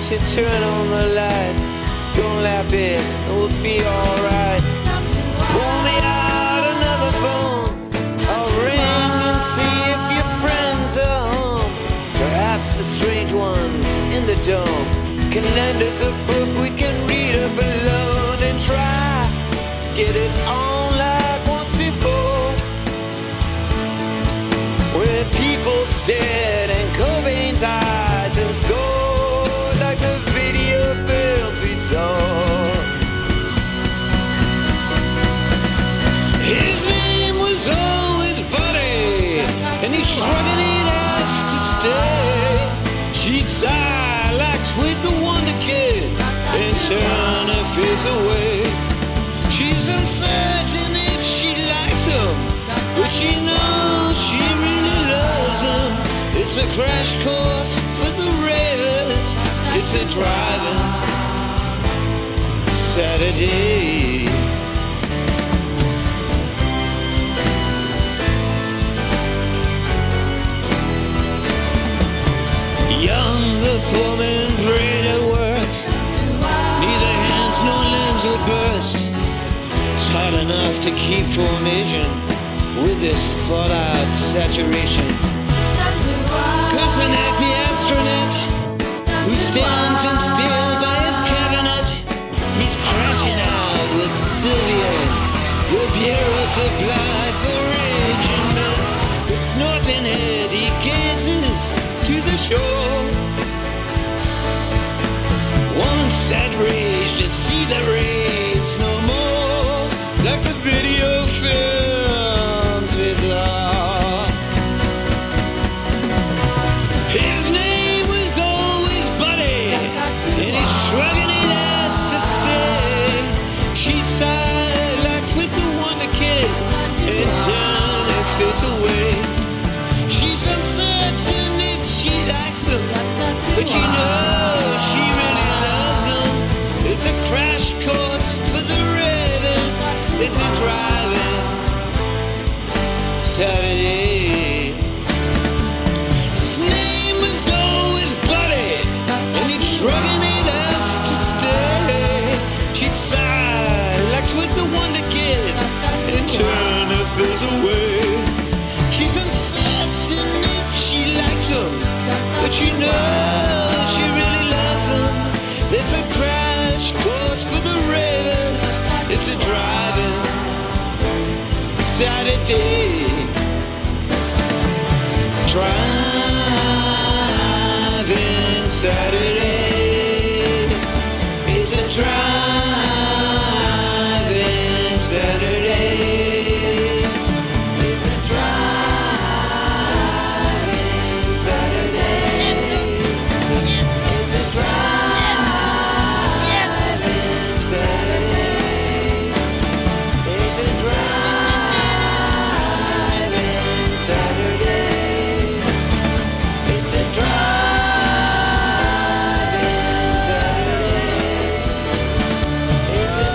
you turn on the light. Don't laugh it, it'll be alright. Pull me out another phone. I'll ring and see if your friends are home. Perhaps the strange ones in the dome can lend us a book we can read up alone and try get it on like once before, when people stared and Cobain's eyes and scored like the video films we saw. His name was always Buddy, and he shrugged it ass to stay. She'd sigh like Twig the Wonder Kid and turn her face away. She's uncertain if she likes him, but she knows she really loves him. It's a crash course for the ravers. It's a driving Saturday. Young, the foreman prayed at work. Neither hands nor limbs would burst. It's hard enough to keep formation with this thought-out saturation. Kosanek, the astronaut, who stands in steel by his cabinet, he's crashing out with Sylvia. The bureau supplied for raging men. It's Norton Head, he gazes to the shore. One sad rage to see the raids no more, like the video films we saw. His name was always Buddy, and he's shrugging it ass to stay. She sighed like Twig the Wonder Kid and turned her face away. She's uncertain if she likes him, but she knows she really loves him. It's a crash course for the ravers. It's a driving Saturday. His name was always Buddy, and he'd shrugging it ass to stay. She'd sigh like Twig the Wonder Kid and turn her face away. She's uncertain if she likes him, but she knows she really loves him. It's a crash course for the ravers. It's a driving Saturday. Driving Saturday. It's a driving Saturday. It's a driving Saturday. It's a driving Saturday. It's a driving Saturday. It's a driving Saturday. It's a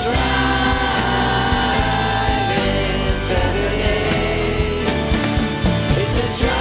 driving Saturday. It's a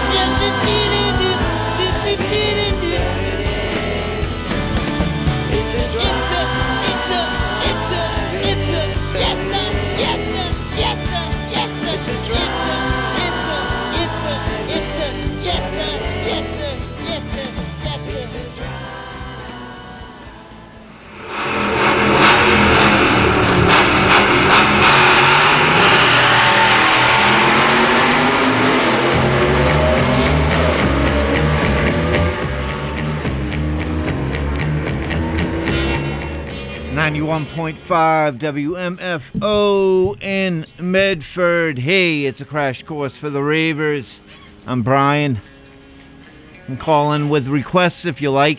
.5 WMFO in Medford. Hey, it's a crash course for the ravers. I'm Brian. I'm calling with requests if you like.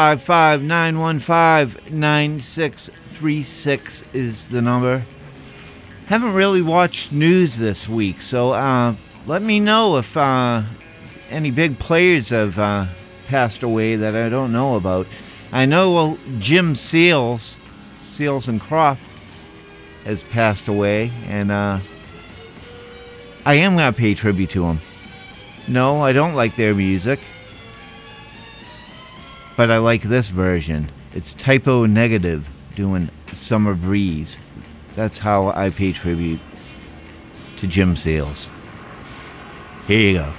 855-915-9636 is the number. Haven't really watched news this week, so let me know if any big players have passed away that I don't know about. I know Jim Seals and Crofts has passed away, and I am going to pay tribute to him. No, I don't like their music, but I like this version. It's Typo Negative doing Summer Breeze. That's how I pay tribute to Jim Sales. Here you go.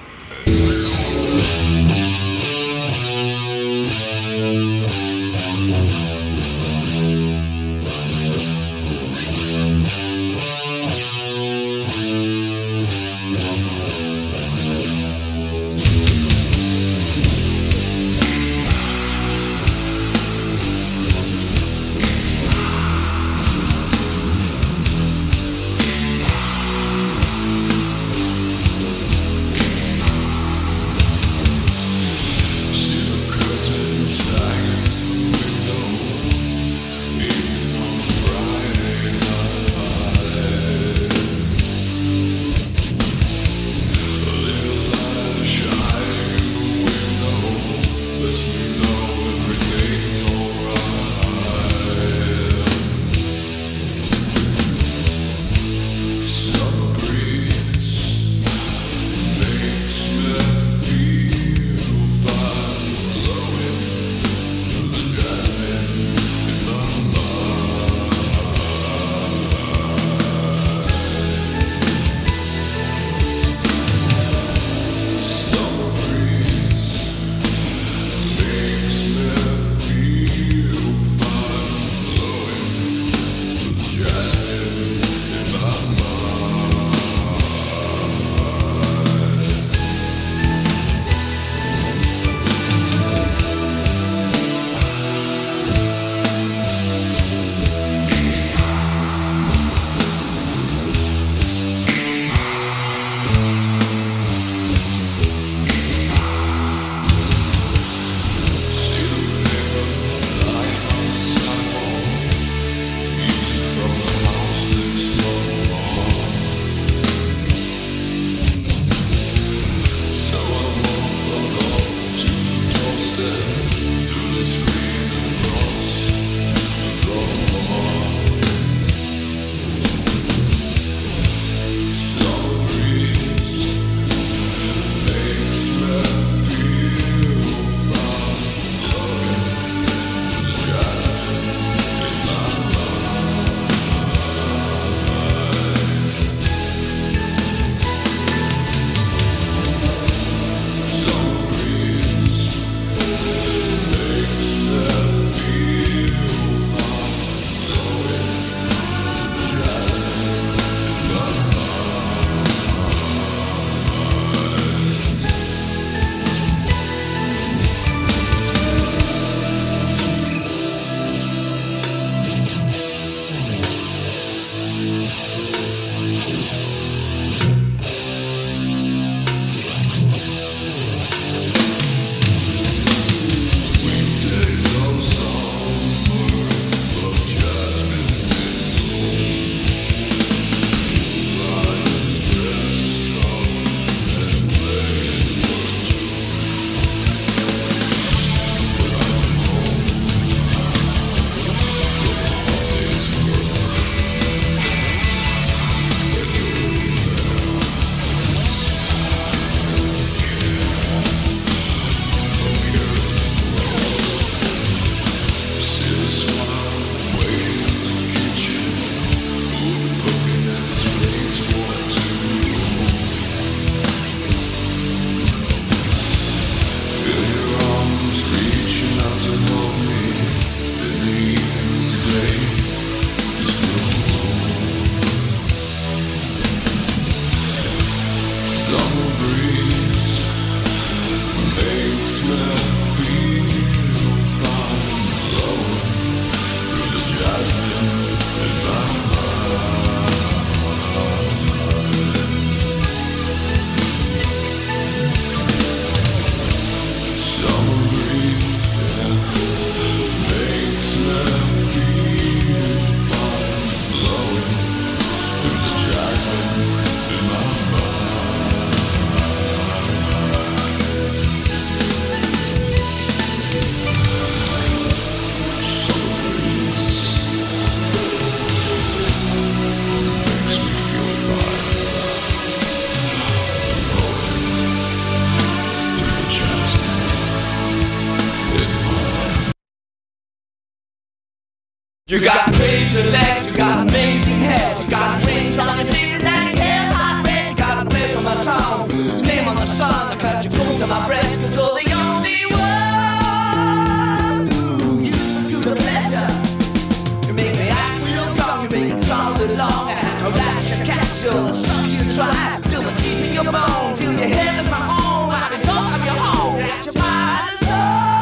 You got crazy legs, you got amazing hair, you got wings on your fingers and your hair's hot red. You got a place on my tongue, name on the sun. I cut you go to my breast, cause you're the only one. Ooh, you screw the pleasure. You make me act real young, you make it solid long. I relax your capsule, suck you dry, feel the teeth in your bone, till your head is my home. I can talk of your home, got your mind and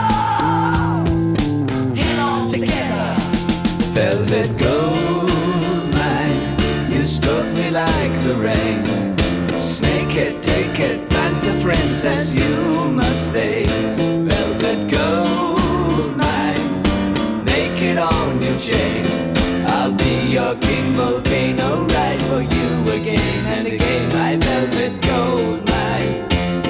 soul. Hang on together. Velvet gold mine, you struck me like the rain. Snake it, take it, panther princess, you must stay. Velvet gold mine, naked on your chain. I'll be your king volcano, ride for you again and again. My velvet gold mine.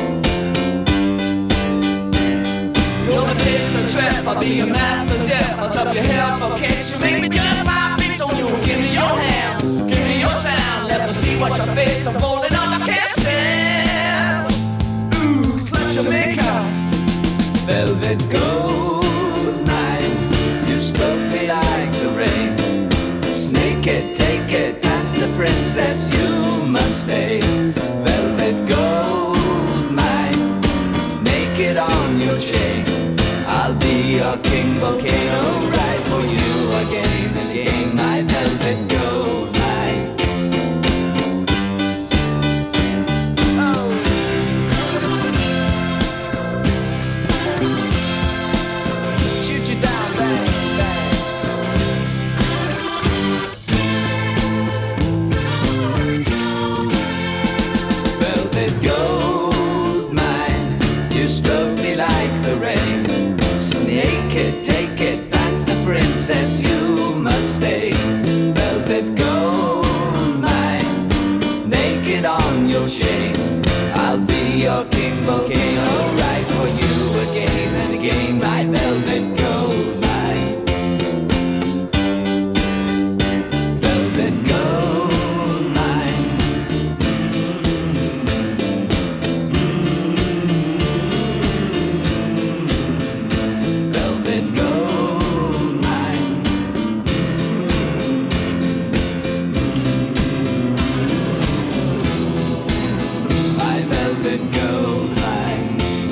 You're the taste of trap, I'll be your master zip. I'll up your hair for kicks, you make me jump my feet. So you give me your hand, give me your sound. Let me see what your face, I'm holding on, I can't stand. Ooh, clutch your makeup. Velvet gold mine, you struck me like the rain. Snake it, take it, panther princess, you must stay. Velvet gold mine, naked on your chain. I'll be your king volcano, ride for you again and again. My velvet gold mine. Shoot you down, bang, bang. Velvet gold mine, you struck me like the rain. Snake it, take it, panther princess, you must stay. Velvet gold mine, naked on your chain. I'll be your king volcano, ride for you again and again. My velvet gold mine. Velvet gold mine. Velvet gold mine. My velvet gold mine.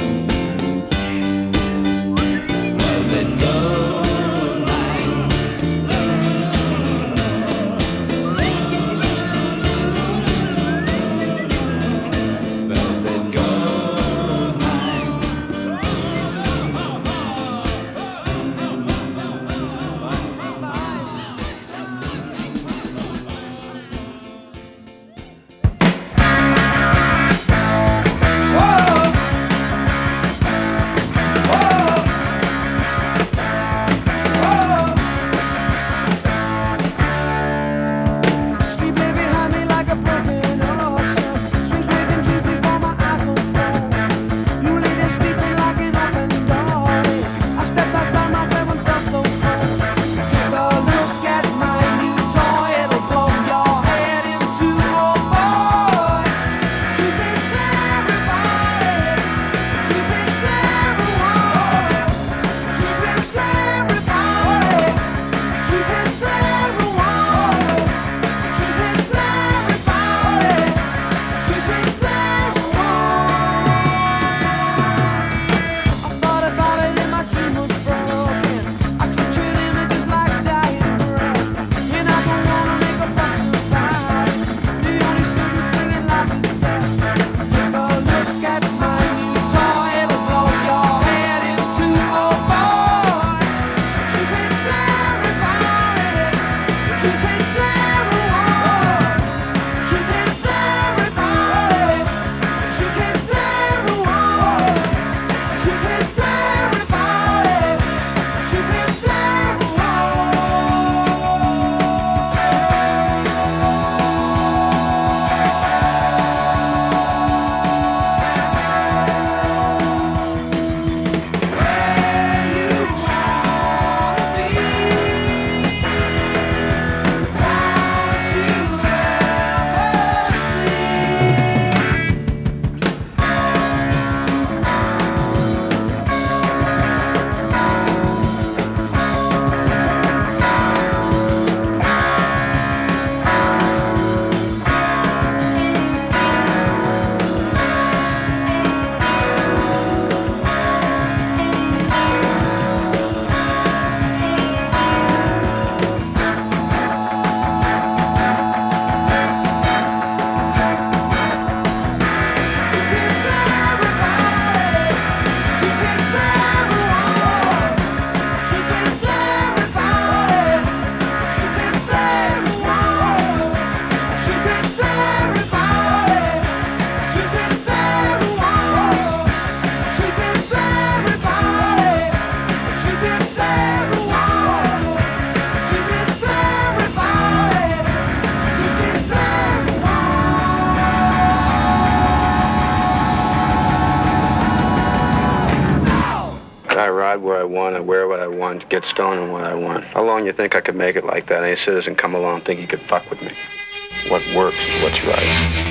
ride where I want, I wear what I want, get stoned on what I want. How long you think I could make it like that? Any citizen come along and think he could fuck with me? What works is what's right.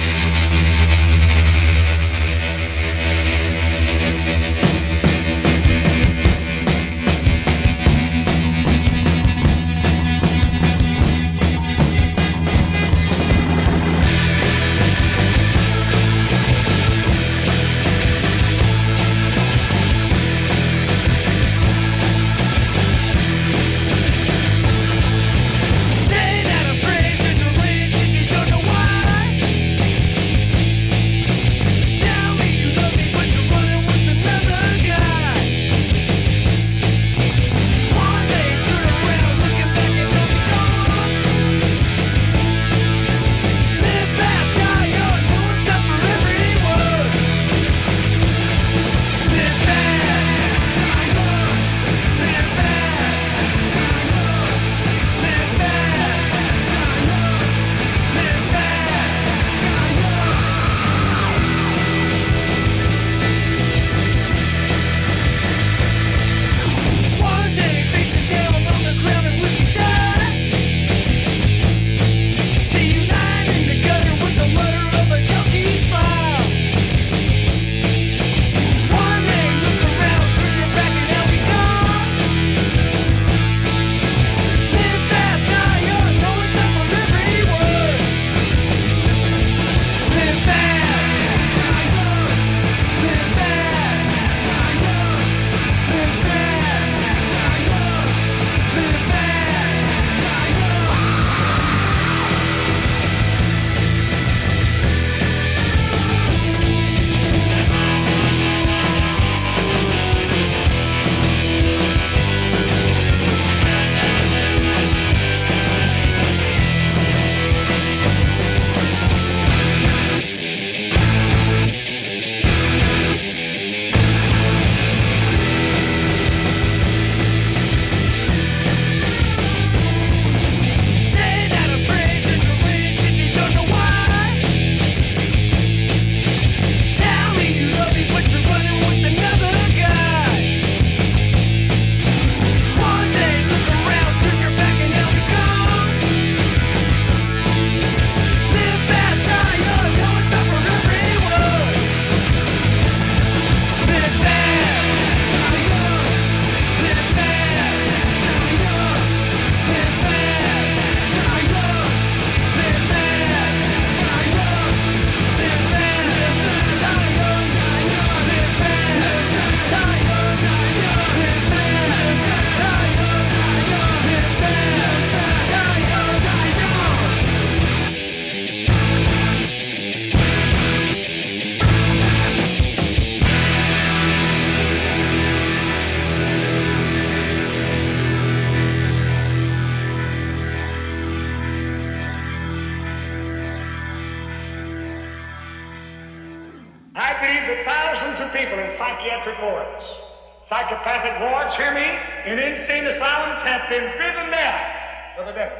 psychiatric wards. Psychopathic wards, hear me, in insane asylums have been driven there for the devil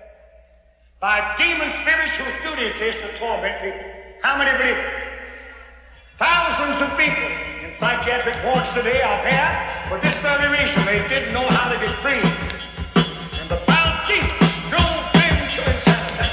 by demon spirits whose duty it is to torment people. How many believe it? Thousands of people in psychiatric wards today are there for this very reason. They didn't know how to get free. And the foul demons drove them to insanity.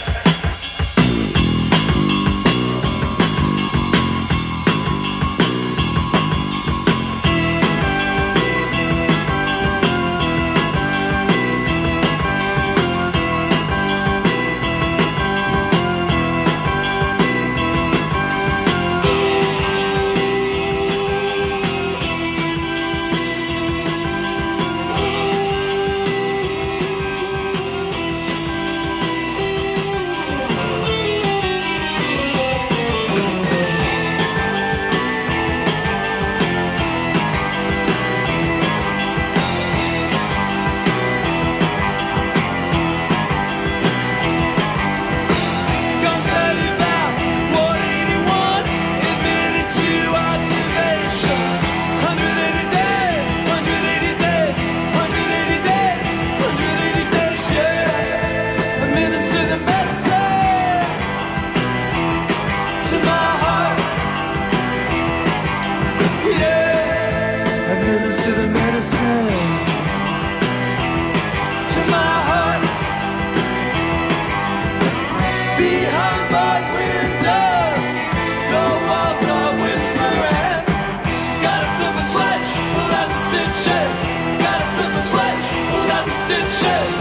behind barred windows, the walls are whispering. Gotta flip a switch, pull out the stitches. Gotta flip a switch, pull out the stitches.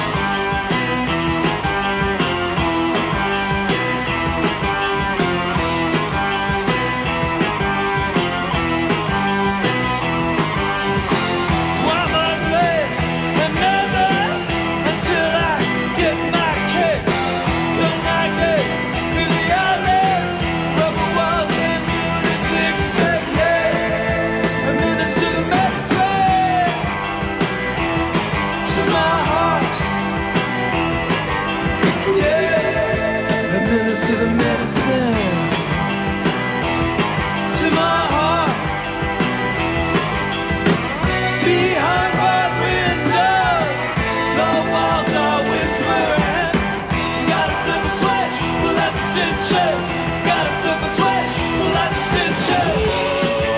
I'm ugly and nervous until I get my kicks. Don't like it, feel the eyelids, rubber walls and lunatics. Said yeah, a minute to the medicine, to my heart. Yeah, a minute to the medicine, to my heart. Behind barred windows, the walls are whispering. Gotta flip a switch, pull out the stitches. Gotta flip a switch, pull out the stitches.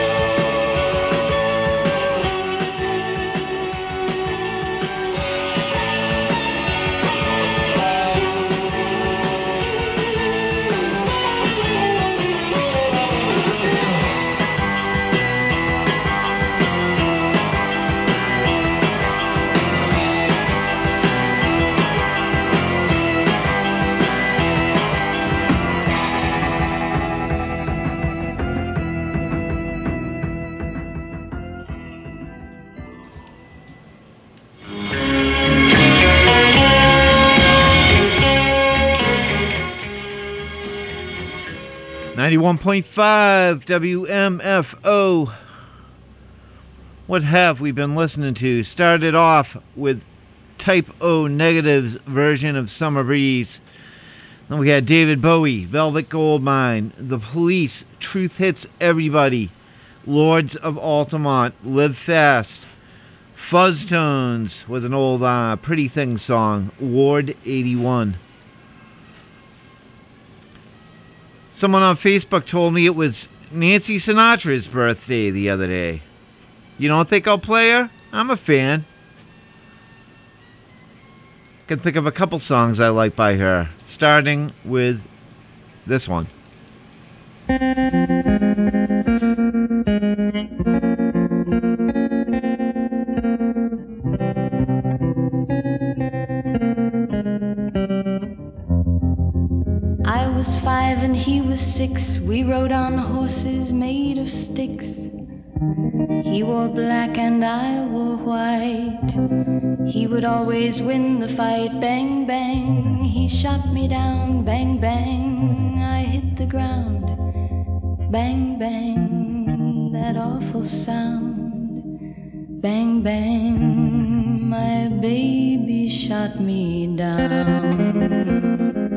91.5 WMFO. What have we been listening to? Started off with Type O Negative's version of Summer Breeze. Then we had David Bowie, Velvet Goldmine, The Police, Truth Hits Everybody, Lords of Altamont, Live Fast, Fuzztones with an old Pretty Things song, Ward 81. Someone on Facebook told me it was Nancy Sinatra's birthday the other day. You don't think I'll play her? I'm a fan. Can think of a couple songs I like by her, starting with this one. I was 5 and he was 6. We rode on horses made of sticks. He wore black and I wore white. He would always win the fight. Bang, bang, he shot me down. Bang, bang, I hit the ground. Bang, bang, that awful sound. Bang, bang, my baby shot me down.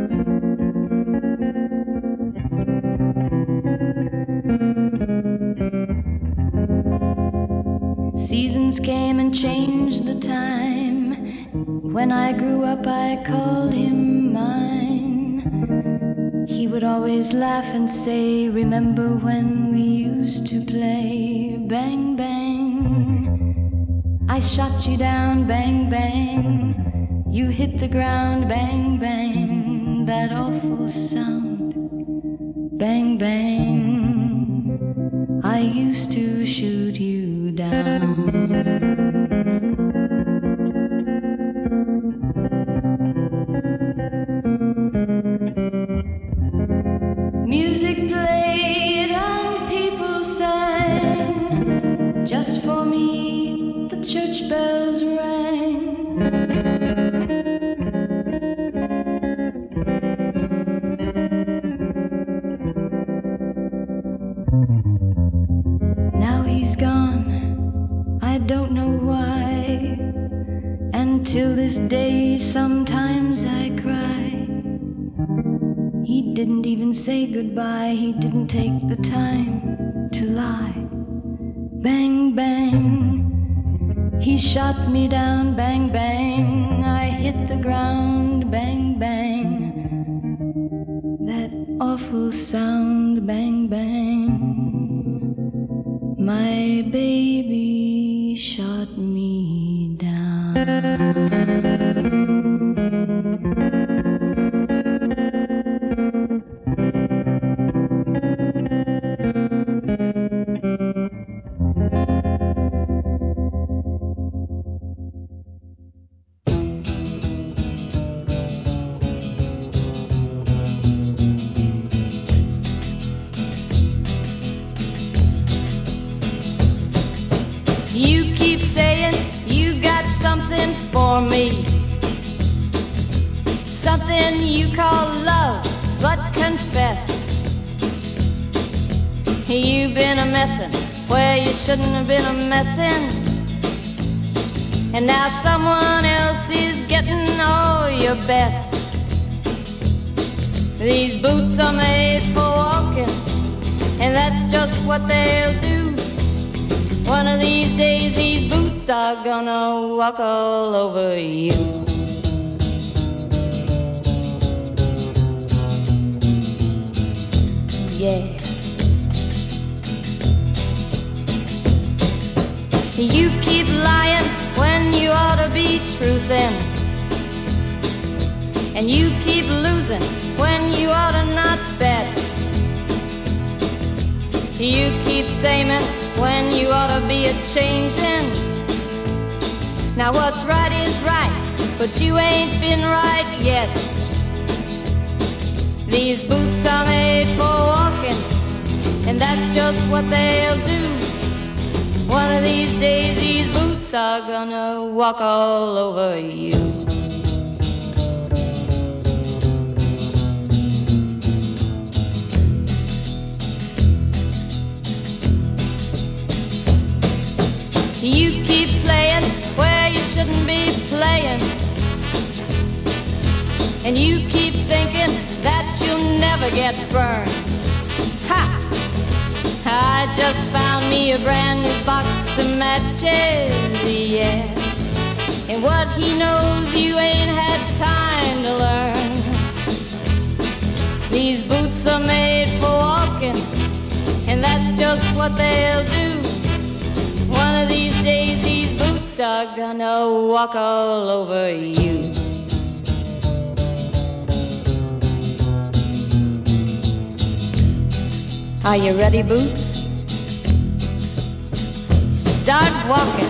Seasons came and changed the time. When I grew up I called him mine. He would always laugh and say, remember when we used to play? Bang, bang, I shot you down. Bang, bang, you hit the ground. Bang, bang, that awful sound. Bang, bang, I used to shoot you down. Music played and people sang. Just for me the church bells rang. Now he's gone, I don't know why. And till this day sometimes I cry. He didn't even say goodbye. He didn't take the time to lie. Bang, bang, he shot me down. Bang, bang, I hit the ground. Bang, bang, that awful sound. Bang, bang, my baby shot me down. messing where you shouldn't have been a messing. And now someone else is getting all your best. These boots are made for walking, and that's just what they'll do. One of these days these boots are gonna walk all over you. Yeah. You keep lying when you ought to be truthin', and you keep losing when you ought to not bet. You keep saying when you ought to be a-changin'. Now what's right is right, but you ain't been right yet. These boots are made for walking, and that's just what they'll do. One of these days these boots are gonna walk all over you. You keep playing where you shouldn't be playing, and you keep thinking that you'll never get burned. Ha! I just found me a brand new box of matches, yeah. And what he knows you ain't had time to learn. These boots are made for walking, and that's just what they'll do. One of these days these boots are gonna walk all over you. Are you ready, Boots? Start walking.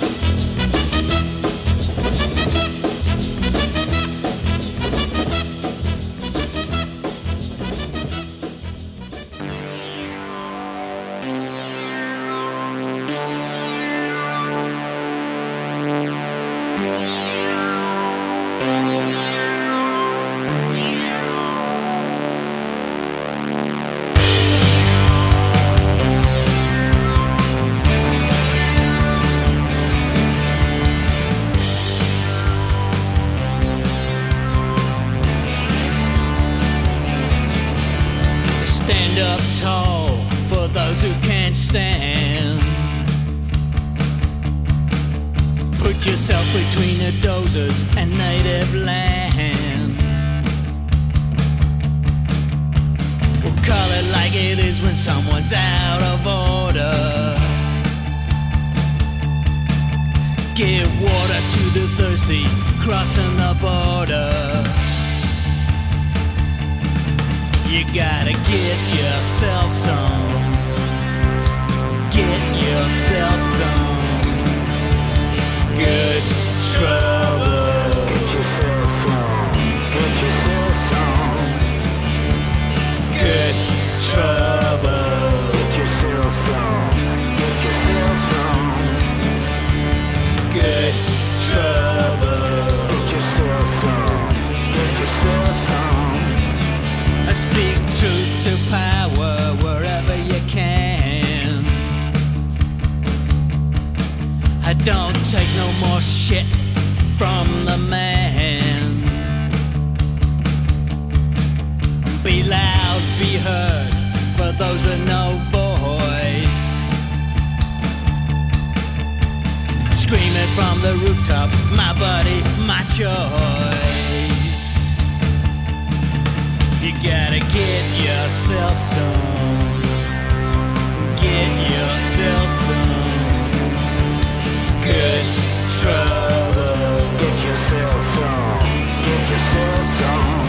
Yourself between the dozers and native land. We'll call it like it is when someone's out of order. Give water to the thirsty crossing the border. You gotta get yourself some. Get yourself some good trouble. Get yourself some. Good trouble. Get yourself some. Get yourself some. Good trouble. Get yourself some. Get yourself some. I speak truth to power wherever you can. I don't take no more shit from the man. Be loud, be heard, for those with no voice. Screaming from the rooftops, my body, my choice. You gotta get yourself some. Get yourself some. Good trouble. Get yourself some. Get yourself some.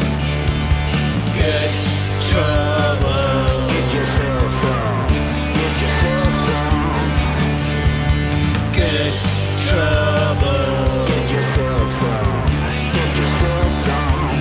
Good trouble. Get yourself some. Get yourself some. Good trouble. Get yourself some. Get yourself some.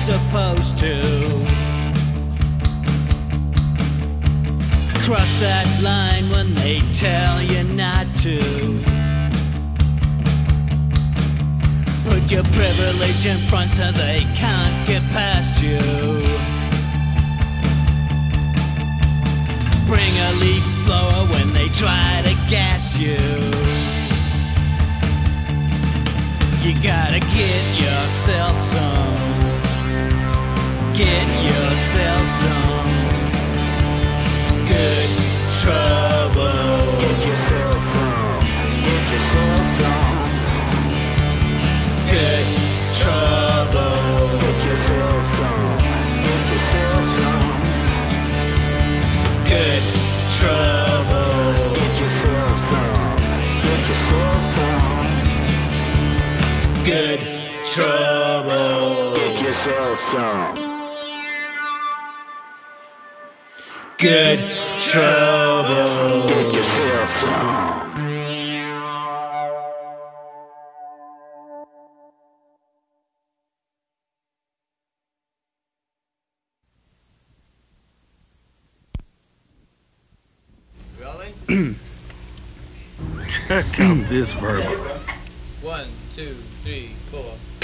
supposed to. Cross that line when they tell you not to. Put your privilege in front so they can't get past you. Bring a leaf blower when they try to gas you. You gotta get yourself some. Get yourself some good trouble. Get yourself some. Get yourself some good trouble. Get yourself some. Get yourself some good trouble. Get yourself some. Get yourself some good trouble. Get yourself some good trouble. Get yourself some. Check out this verbal. 1, 2, 3, 4.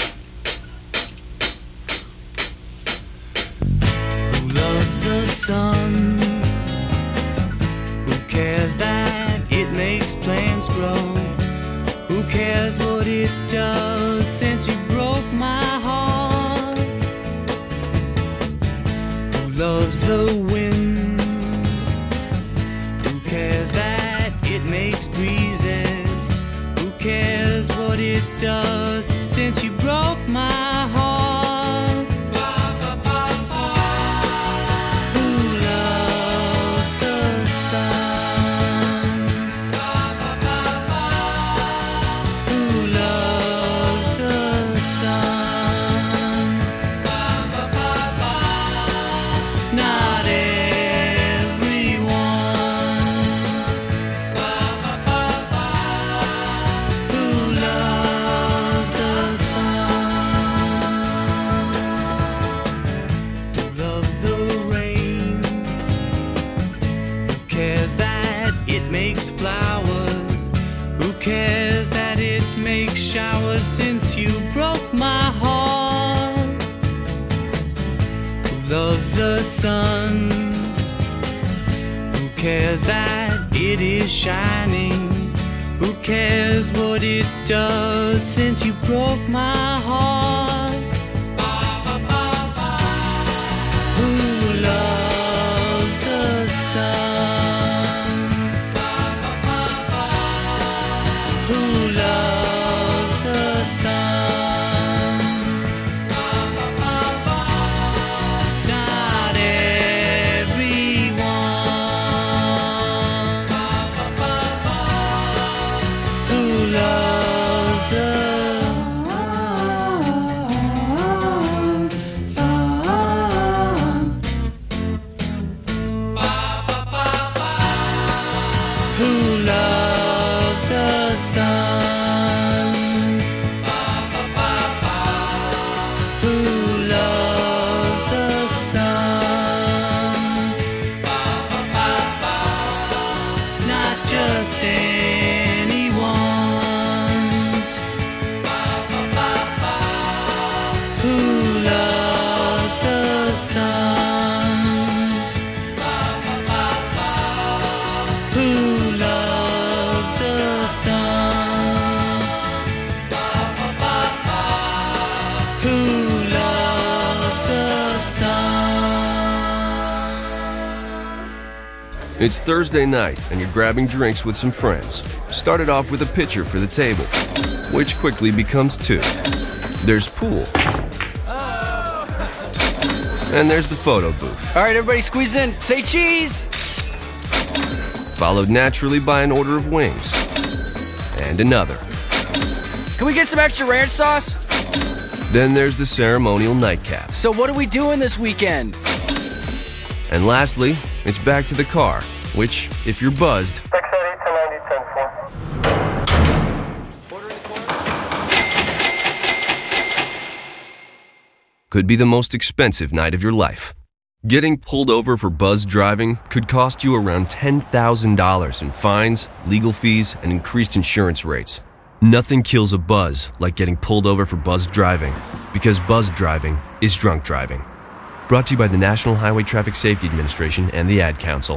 Who loves the sun? Who cares that it makes plants grow? Who cares what it does since you broke my heart? Who loves the wind? Who cares that it makes breezes? Who cares what it does since you broke my heart? Who loves the sun? Who loves the sun? Not everyone. Who loves the sun? Who loves the rain? Who cares that it makes flowers? Who cares that it makes showers since you broke my heart? Who loves the sun? Who cares that it is shining? Who cares what it does since you broke my heart? Who loves the sun? Who loves the sun? Not everyone. Who loves the sun? Who loves the sun? Who loves the sun? Not just anyone. Who loves the sun? Who loves the sun? Who loves the sun? It's Thursday night, and you're grabbing drinks with some friends. Started off with a pitcher for the table, which quickly becomes 2. There's pool. And there's the photo booth, All right, everybody squeeze in. Say cheese. followed naturally by an order of wings. And another. Can we get some extra ranch sauce? Then there's the ceremonial nightcap. So what are we doing this weekend? And lastly, it's back to the car, which, if you're buzzed, could be the most expensive night of your life. Getting pulled over for buzzed driving could cost you around $10,000 in fines, legal fees, and increased insurance rates. Nothing kills a buzz like getting pulled over for buzzed driving, because buzzed driving is drunk driving. Brought to you by the National Highway Traffic Safety Administration and the Ad Council.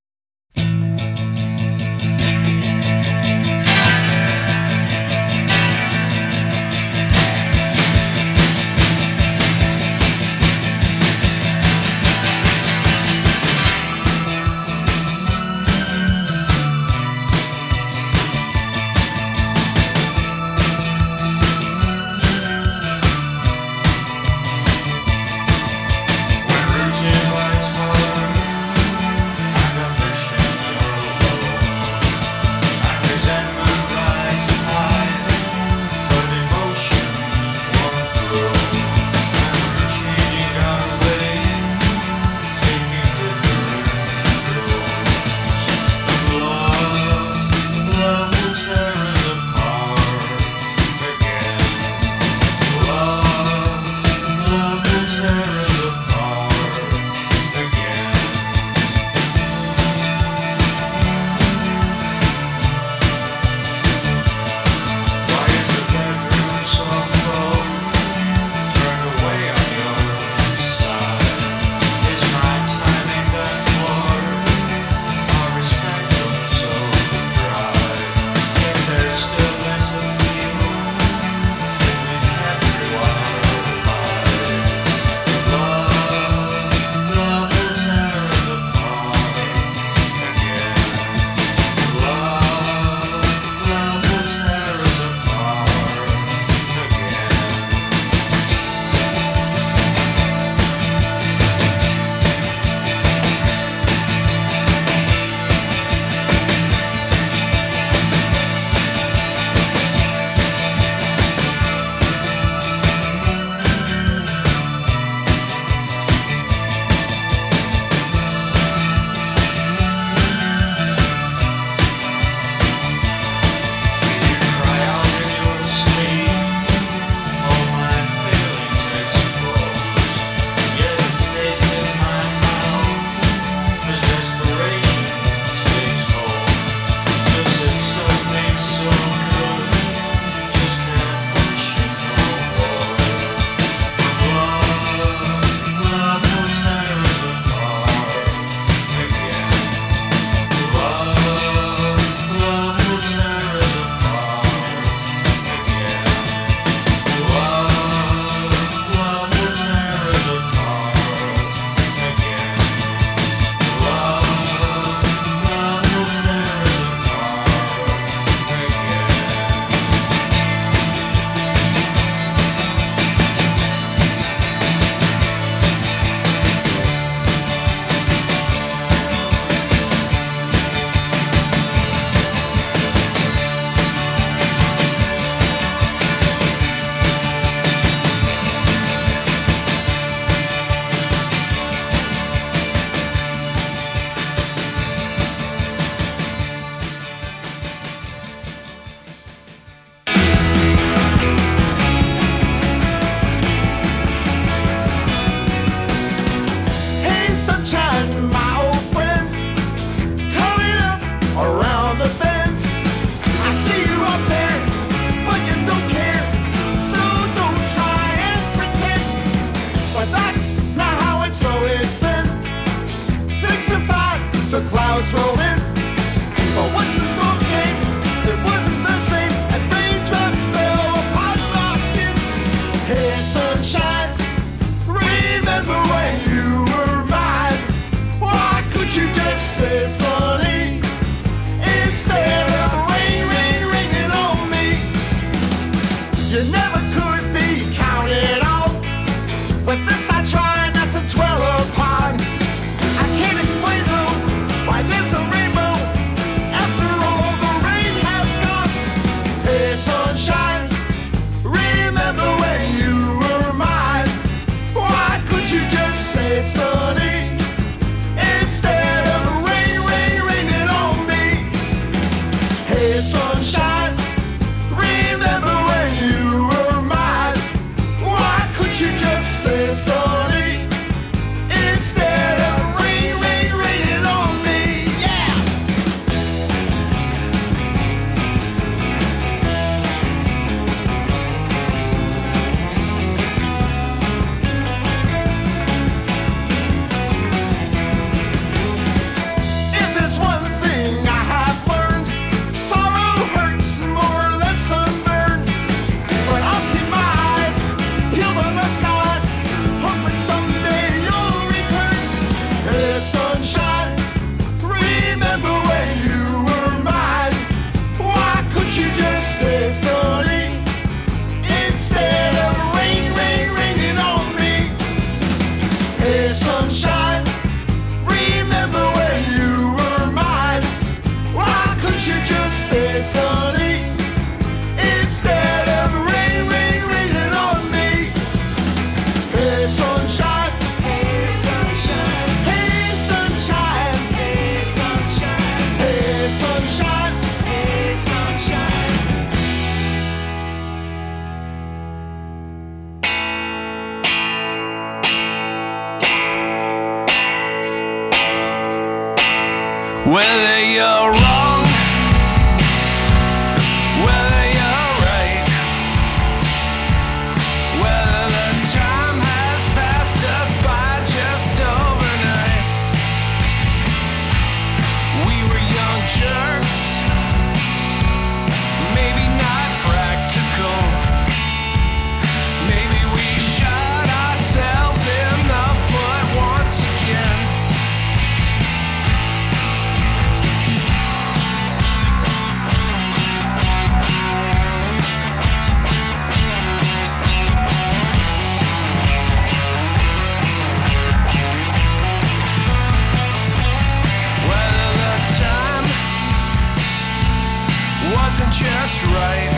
clouds rolling. But once the storms came, it wasn't the same, and raindrops fell upon my skin. Hey, sunshine, remember when you were mine? Why could you just stay sunny instead of raining on me? You never could be counted on, but this I try not to dwell upon. I can't explain though why there's a rainbow after all the rain has gone. Hey, sunshine, remember when you were mine? Whether you're wrong, whether you're right, whether the time has passed us by just overnight. We were young jerks, maybe not practical. Maybe we shot ourselves in the foot once again. Whether the time wasn't just right,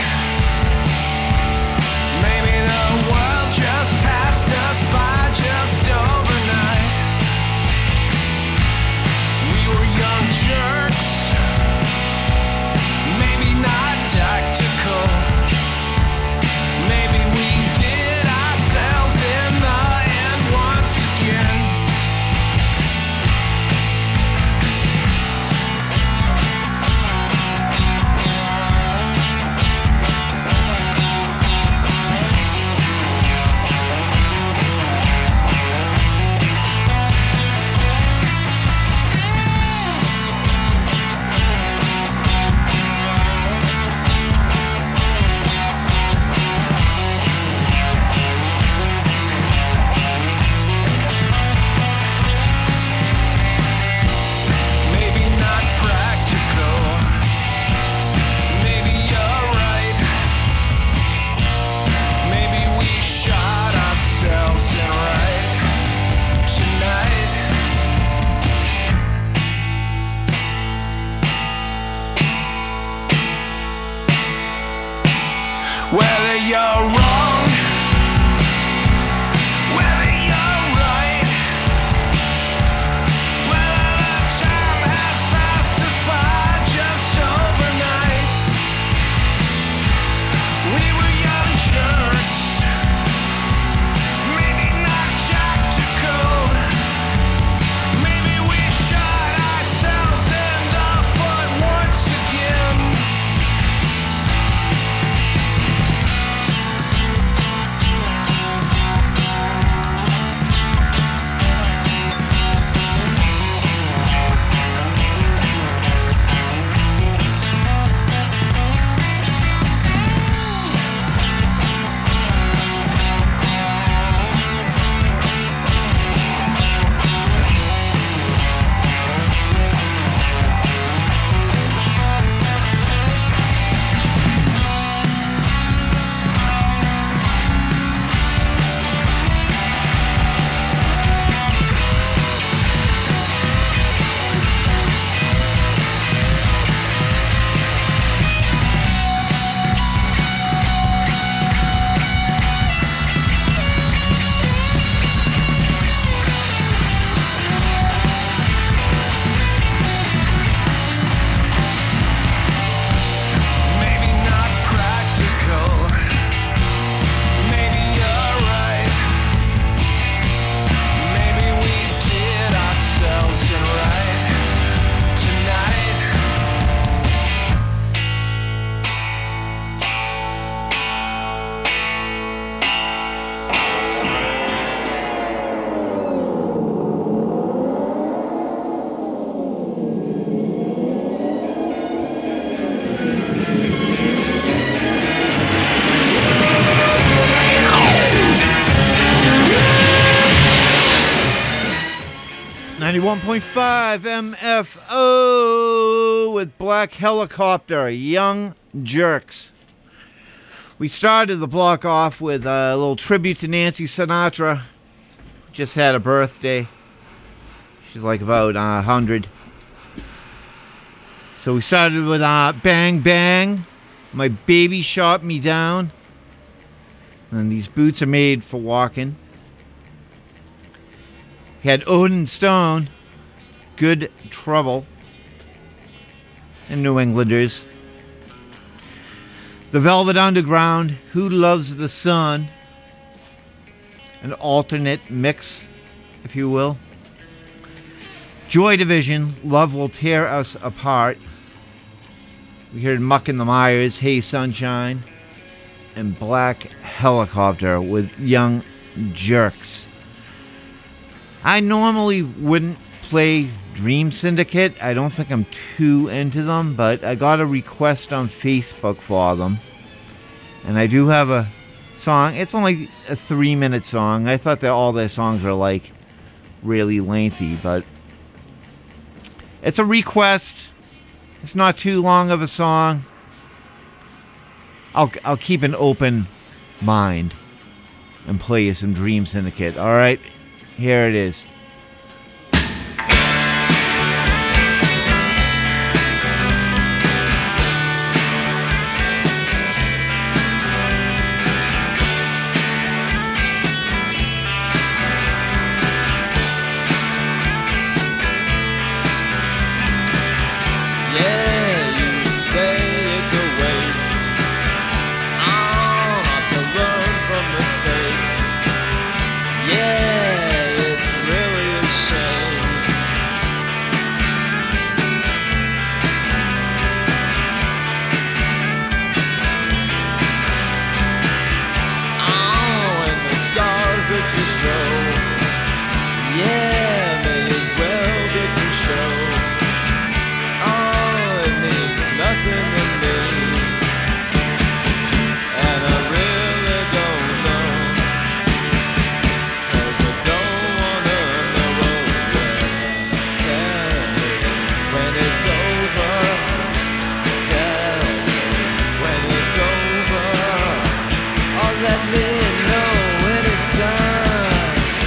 maybe the world just passed us by just overnight. We were young jerks, maybe not tactical. Maybe we did ourselves in the end once again. Maybe not practical. Maybe you're right. Maybe we shot ourselves in right tonight. Whether you're wrong, whether you're right, whether the time has passed us by just overnight. We were young jerks, maybe not tactical. Maybe we shot ourselves in the foot once again. Maybe not practical. Maybe you're right. Maybe we did ourselves in right tonight. .5 MFO with Black Helicopter, Young Jerks. We started the block off with a little tribute to Nancy Sinatra. Just had a birthday. She's like about 100. So we started with Bang Bang, My Baby Shot Me Down. And these boots are made for walking. We had Odin Stone, Good Trouble, and New Englanders. The Velvet Underground, Who Loves the Sun, an alternate mix, if you will. Joy Division, Love Will Tear Us Apart. We heard Muck and the Myers, Hey Sunshine. And Black Helicopter with Young Jerks. I normally wouldn't play Dream Syndicate. I don't think I'm too into them, but I got a request on Facebook for them. And I do have a song. It's only a 3-minute song. I thought that all their songs were like really lengthy, but it's a request. It's not too long of a song. I'll keep an open mind and play you some Dream Syndicate. All right, here it is. Let me know when it's done.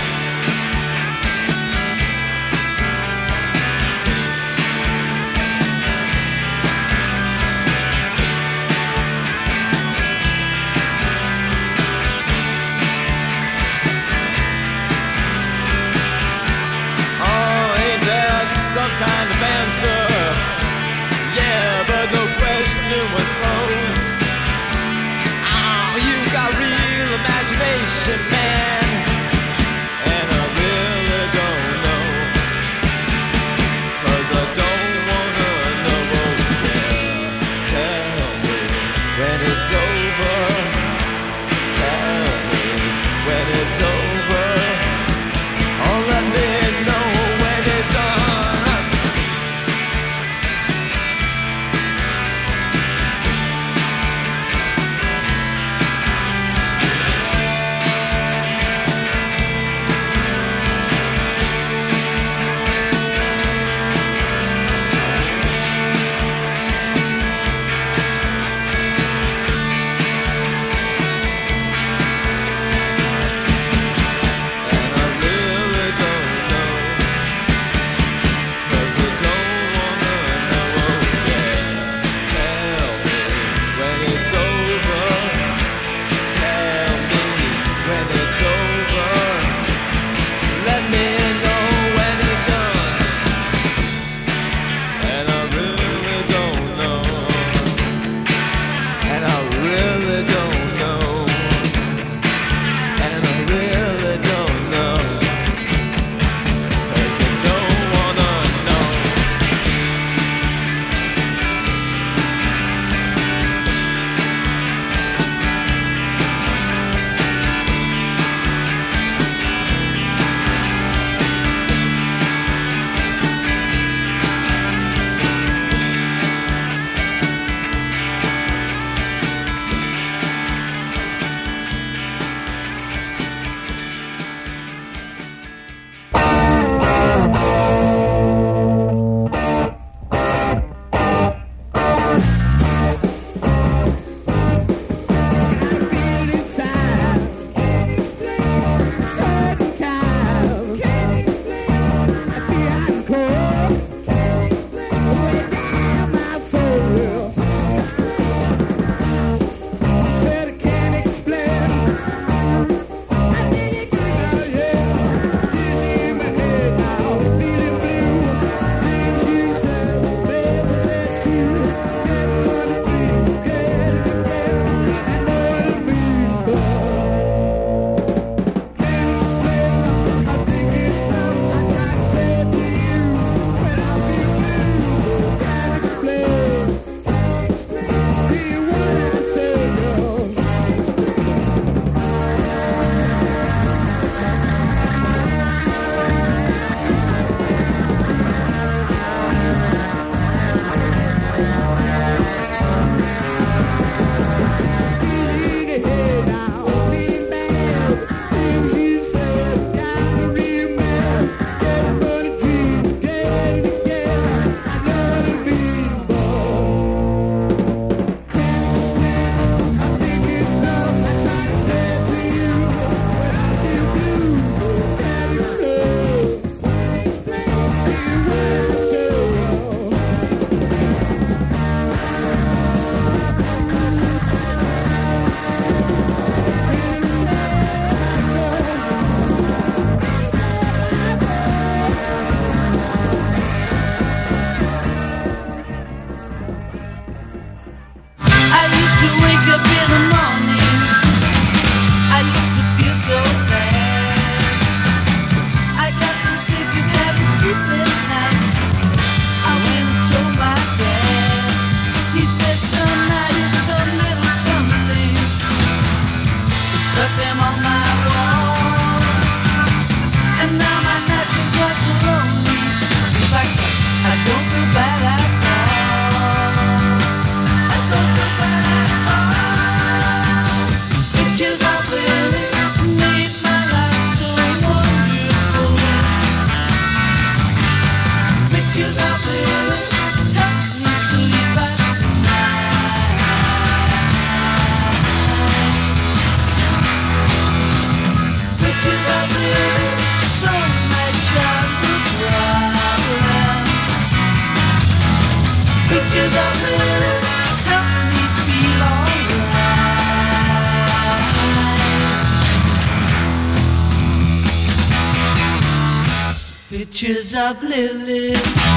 Pictures of Lily,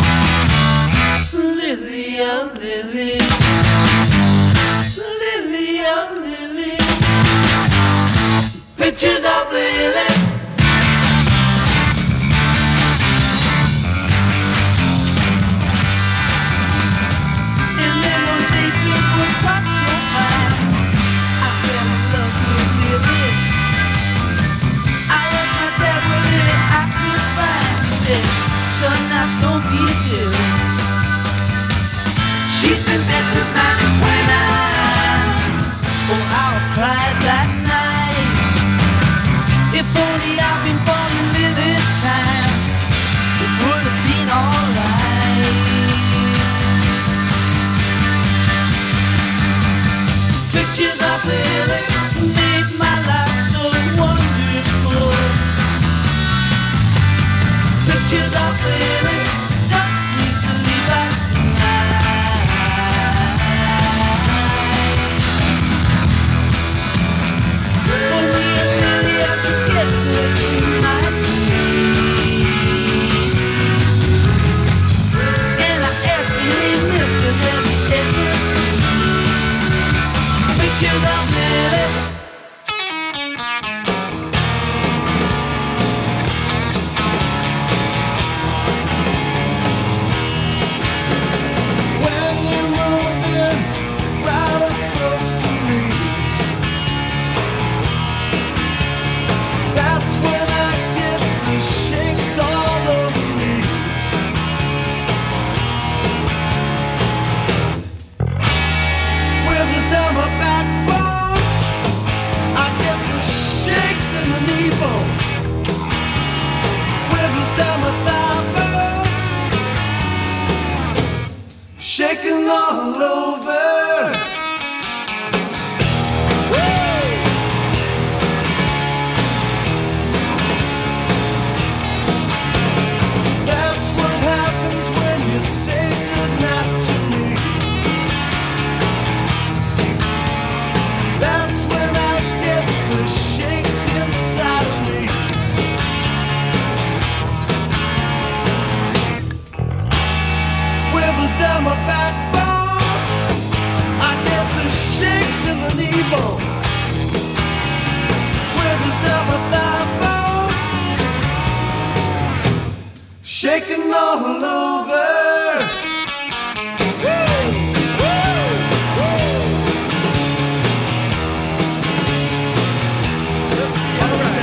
Lily, oh Lily, Lily, oh Lily. Pictures of Lily. And then one day things were quite so fine. I fell in love with Lily. I asked my dad what Lily I could find. He said, son, now don't be silly. She's been dead since 1929. Oh, how I cried that night. If only I'd been born in Lily's time, it would have been alright. Pictures of Lily made my life so wonderful. Pictures of Lily got me sleep at night. For me and Lily are together in my dream. And I ask you, hey mister, have you ever seen pictures of Lily? When you're moving right up close to me, that's when I get the shakes all over me. Quivers down my backbone, I get the shakes in the knee bone. Quivers down my thigh bone, shaking all over. That's what happens when you say goodnight to me. That's when I get the shakes inside of me. Quivers down my backbone, I get the shakes in the knee bone. Quivers down my thigh bone, shaking all over. Let's see, all right.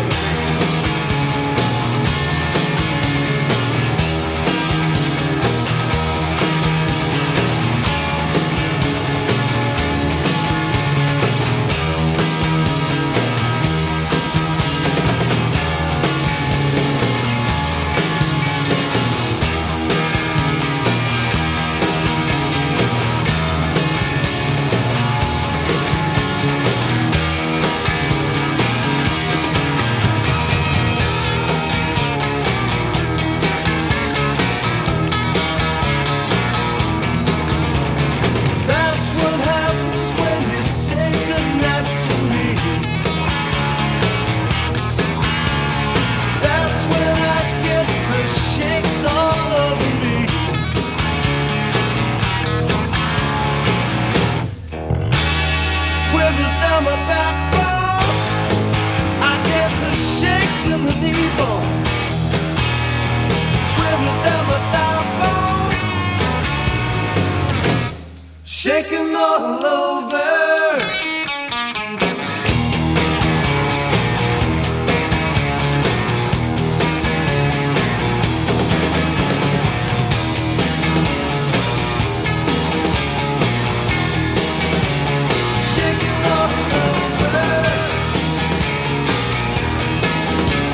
That's what happens when you say goodnight to me. That's when I get the shakes all over me. Quivers down my backbone, I get the shakes in the knee bone. Quivers down my thigh bone, shaking all over.